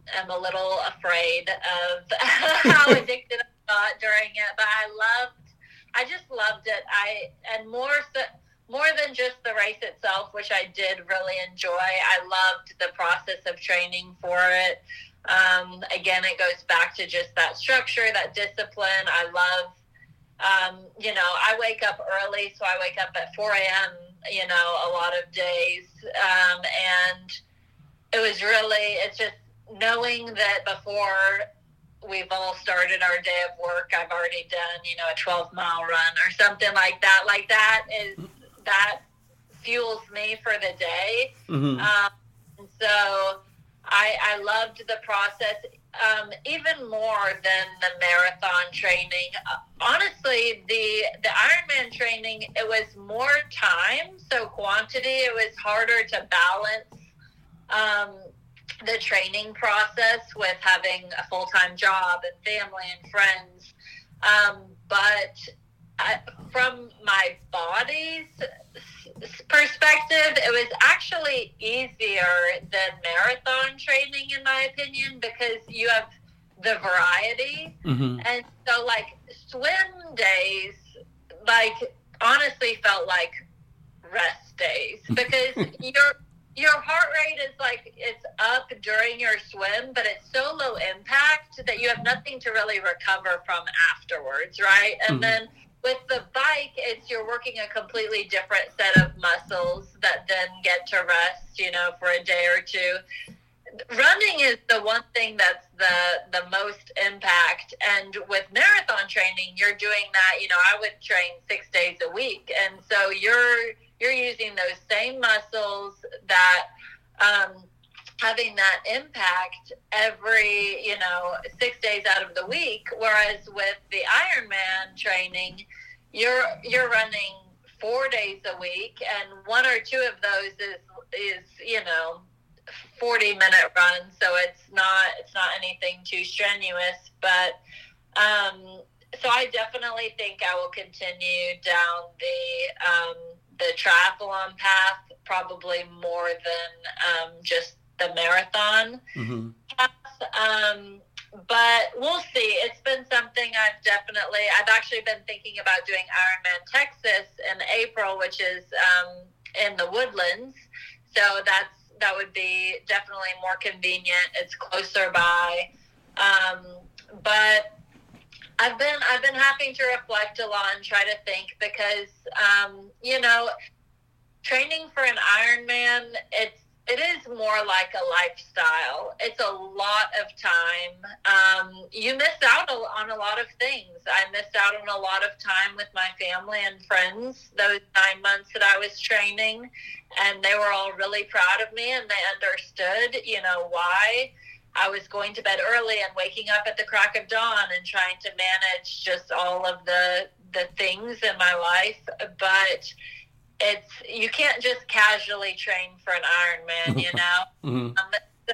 am a little afraid of how addicted I got during it, but I loved, I just loved it. I, and more so, more than just the race itself, which I did really enjoy. I loved the process of training for it. Um, again, it goes back to just that structure, that discipline. I love, um, you know, I wake up early, so I wake up at four a.m., you know, a lot of days. Um, and it was really, it's just knowing that before we've all started our day of work, I've already done, you know, a twelve mile run or something like that. Like that is, that fuels me for the day. Mm-hmm. Um, and so I, I loved the process, um, even more than the marathon training. Uh, honestly, the, the Ironman training, it was more time. So quantity, it was harder to balance, um, the training process with having a full-time job and family and friends. Um, but I, from my body's perspective, it was actually easier than marathon training, in my opinion, because you have the variety. Mm-hmm. And so, like, swim days, like, honestly felt like rest days, because your your heart rate is, like, it's up during your swim, but it's so low impact that you have nothing to really recover from afterwards, right? And mm-hmm. then with the bike, it's you're working a completely different set of muscles that then get to rest, you know, for a day or two. Running is the one thing that's the the most impact. And with marathon training, you're doing that, you know, I would train six days a week. And so you're you're using those same muscles that um, having that impact every, you know, six days out of the week. Whereas with the Ironman training, you're you're running four days a week, and one or two of those is is you know forty minute runs. So it's not it's not anything too strenuous. But um, so I definitely think I will continue down the um, the triathlon path, probably more than um, just the marathon mm-hmm. path. Um, but we'll see. It's been something I've definitely, I've actually been thinking about doing Ironman Texas in April, which is um, in the Woodlands. So that's, that would be definitely more convenient. It's closer by. Um, but I've been, I've been having to reflect a lot and try to think, because, um, you know, training for an Ironman, it's, it is more like a lifestyle. It's a lot of time. Um, you miss out on a lot of things. I missed out on a lot of time with my family and friends those nine months that I was training, and they were all really proud of me, and they understood, you know, why I was going to bed early and waking up at the crack of dawn and trying to manage just all of the the things in my life. But it's, you can't just casually train for an Ironman, you know? mm-hmm. um,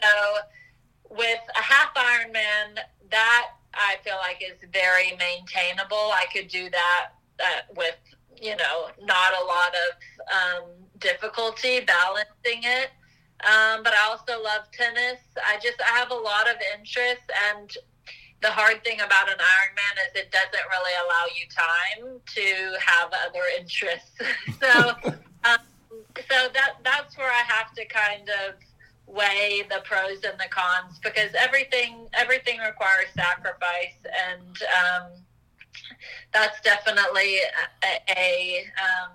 so with a half Ironman, that I feel like is very maintainable. I could do that uh, with, you know, not a lot of um, difficulty balancing it. Um, but I also love tennis. I just, I have a lot of interest, and the hard thing about an Ironman is it doesn't really allow you time to have other interests. so, um, so that that's where I have to kind of weigh the pros and the cons, because everything everything requires sacrifice, and um, that's definitely a a, um,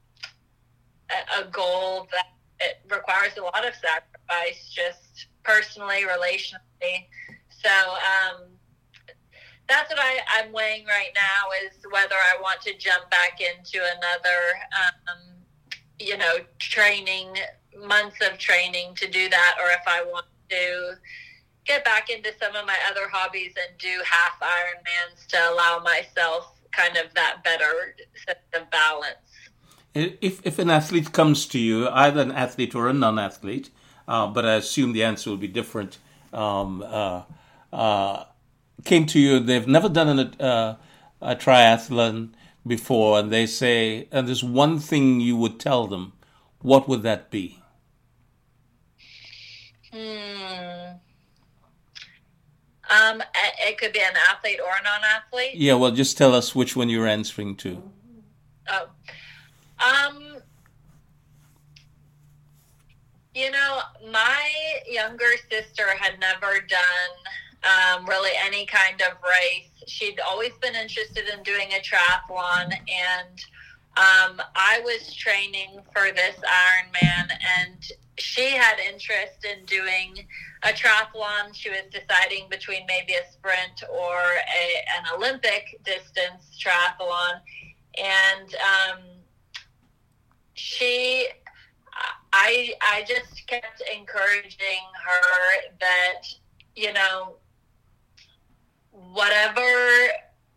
a a goal that it requires a lot of sacrifice, just personally, relationally. So. Um, That's what I, I'm weighing right now, is whether I want to jump back into another, um, you know, training, months of training to do that, or if I want to get back into some of my other hobbies and do half Ironmans to allow myself kind of that better sense of balance. If, if an athlete comes to you, either an athlete or a non-athlete, uh, but I assume the answer will be different, um, uh, uh, came to you, they've never done a, uh, a triathlon before, and they say, and there's one thing you would tell them, what would that be? Hmm. Um, it could be an athlete or a non-athlete. Yeah, well, just tell us which one you're answering to. Oh, um, you know, my younger sister had never done um, really any kind of race. She'd always been interested in doing a triathlon, and um, I was training for this Ironman, and she had interest in doing a triathlon. She was deciding between maybe a sprint or a, an Olympic distance triathlon. And um, she, I, I just kept encouraging her that, you know, whatever,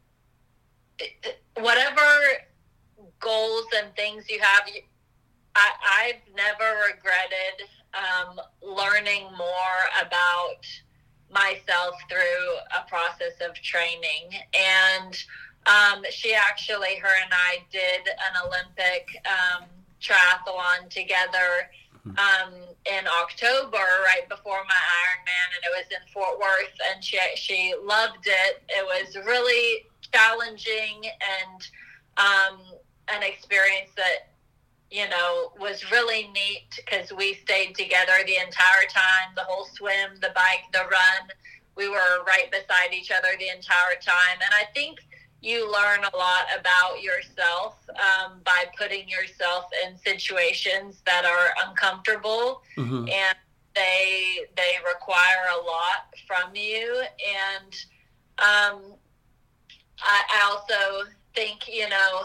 whatever goals and things you have, I, I've never regretted um, learning more about myself through a process of training. And um, she actually, her and I did an Olympic um, triathlon together um, in October, right before my Ironman, and it was in Fort Worth, and she, she loved it. It was really challenging and um, an experience that, you know, was really neat because we stayed together the entire time, the whole swim, the bike, the run. We were right beside each other the entire time. And I think you learn a lot about yourself um, by putting yourself in situations that are uncomfortable, mm-hmm. and they they require a lot from you. And um, I, I also think, you know,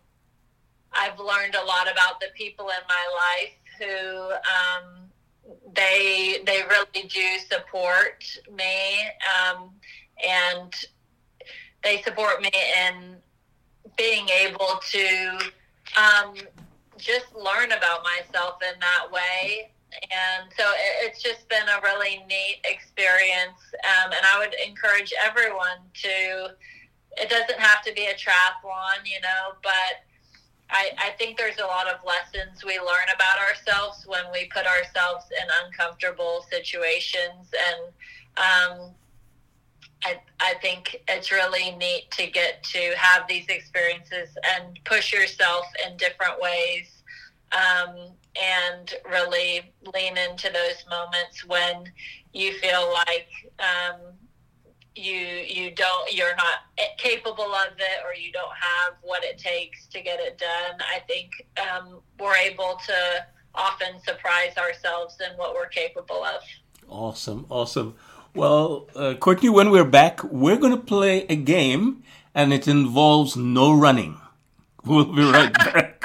I've learned a lot about the people in my life who um, they they really do support me, um, and they support me in being able to um, just learn about myself in that way. And so it, it's just been a really neat experience, um, and I would encourage everyone to. It doesn't have to be a triathlon, you know, but I, I think there's a lot of lessons we learn about ourselves when we put ourselves in uncomfortable situations. And um, I, I think it's really neat to get to have these experiences and push yourself in different ways, um, and really lean into those moments when you feel like um, you you don't you're not capable of it, or you don't have what it takes to get it done. I think um, we're able to often surprise ourselves in what we're capable of. Awesome, awesome. Well, uh, Courtney, when we're back, we're going to play a game, and it involves no running. We'll be right back.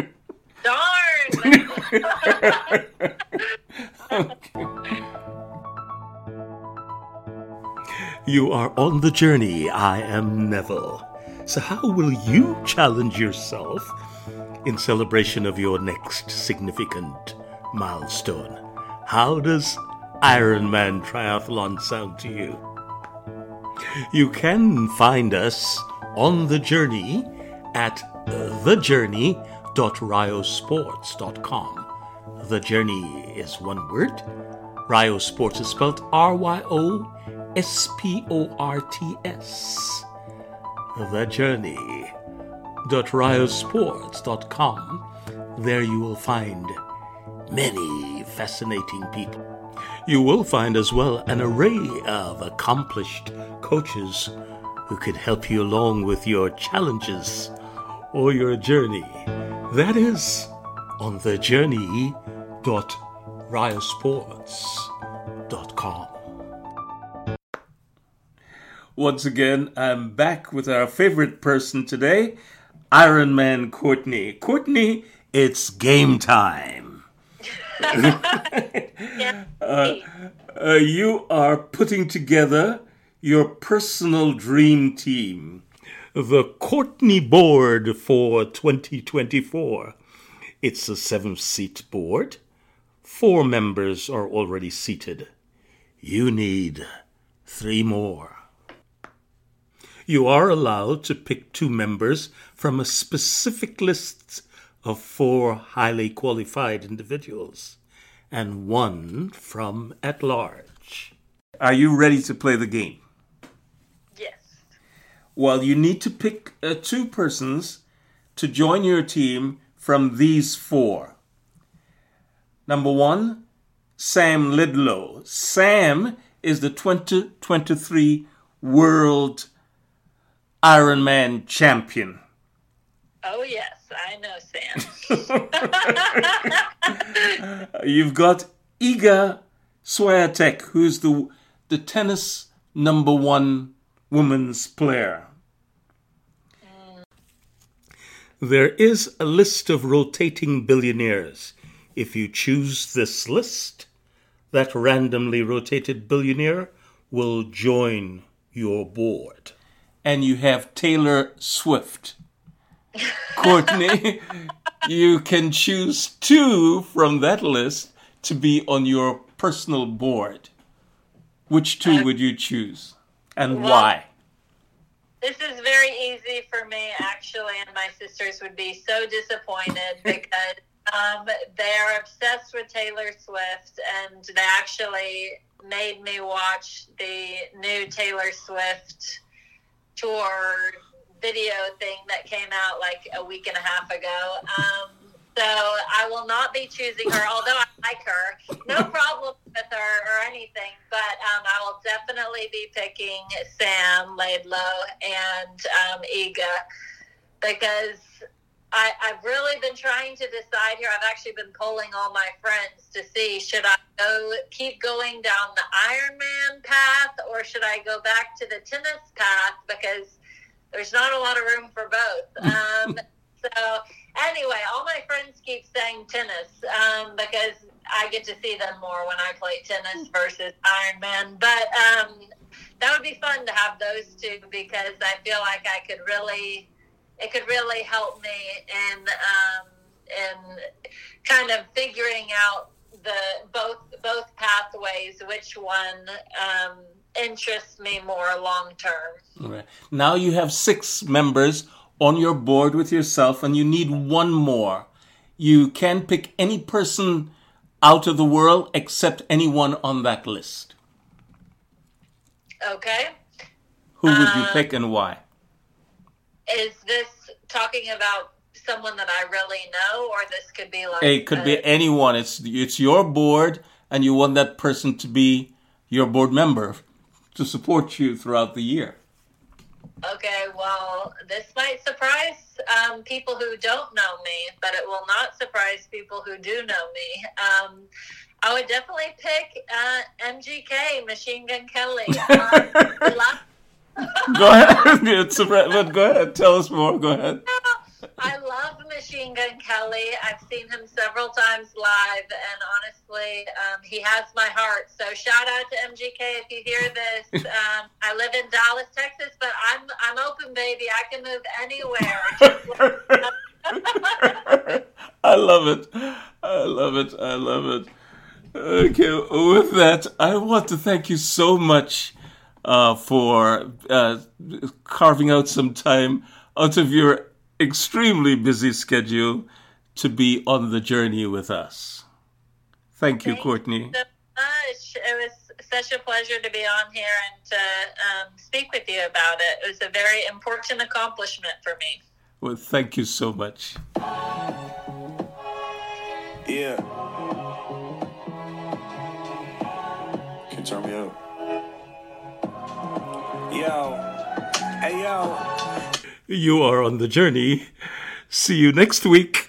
Darn! Okay. You are on the journey. I am Neville. So how will you challenge yourself in celebration of your next significant milestone? How does Ironman Triathlon sound to you? You can find us on the journey at the journey dot riosports dot com. The Journey is one word. Rio Sports is spelled R Y O S P O R T S. the journey dot riosports dot com. There you will find many fascinating people. You will find as well an array of accomplished coaches who can help you along with your challenges or your journey. That is on the journey dot riosports dot com. Once again, I'm back with our favorite person today, Ironman Courtney. Courtney, it's game time. Yeah. uh, uh, you are putting together your personal dream team. The Courtney Board for twenty twenty-four. It's a seven-seat board. Four members are already seated. You need three more. You are allowed to pick two members from a specific list of four highly qualified individuals and one from at large. Are you ready to play the game? Well, you need to pick uh, two persons to join your team from these four. Number one, Sam Lidlow. Sam is the twenty twenty-three World Ironman champion. Oh, yes, I know Sam. You've got Iga Swiatek, who's the the tennis number one women's player. There is a list of rotating billionaires. If you choose this list, that randomly rotated billionaire will join your board. And you have Taylor Swift. Courtney, you can choose two from that list to be on your personal board. Which two would you choose, and Well, why? This is very easy for me, actually, and my sisters would be so disappointed because um, they're obsessed with Taylor Swift, and they actually made me watch the new Taylor Swift tour video thing that came out like a week and a half ago. Um, so I will not be choosing her, although I like her. No problem with her or anything, but um, I will definitely be picking Sam Laidlow and um, Iga because I, I've really been trying to decide here. I've actually been polling all my friends to see, should I go keep going down the Ironman path or should I go back to the tennis path, because there's not a lot of room for both. Um, so anyway, all my friends keep saying tennis um, because I get to see them more when I play tennis versus Ironman. But um, that would be fun to have those two because I feel like I could really, it could really help me in um, in kind of figuring out the both both pathways, which one um, interests me more long term. Right. Now you have six members on your board with yourself, and you need one more. You can pick any person out of the world except anyone on that list. Okay. Who would you Uh, pick and why? Is this talking about someone that I really know, or this could be like It could be a- anyone. It's it's your board, and you want that person to be your board member to support you throughout the year. Okay, well, this might surprise um, people who don't know me, but it will not surprise people who do know me. Um, I would definitely pick uh, M G K, Machine Gun Kelly. Um, I love- Go ahead. It's a, but go ahead. Tell us more. Go ahead. I love Machine Gun Kelly. I've seen him several times live, and honestly, um, he has my heart. So shout out to M G K if you hear this. Um, I live in Dallas, Texas, but I'm I'm open, baby. I can move anywhere. I love it. I love it. I love it. Okay, with that, I want to thank you so much uh, for uh, carving out some time out of your extremely busy schedule to be on the journey with us. Thank you, Thank Courtney. you so much. It was such a pleasure to be on here and to um, speak with you about it. It was a very important accomplishment for me. Well, thank you so much. Yeah. Can you turn me up? Yo. Hey, yo. You are on the journey. See you next week.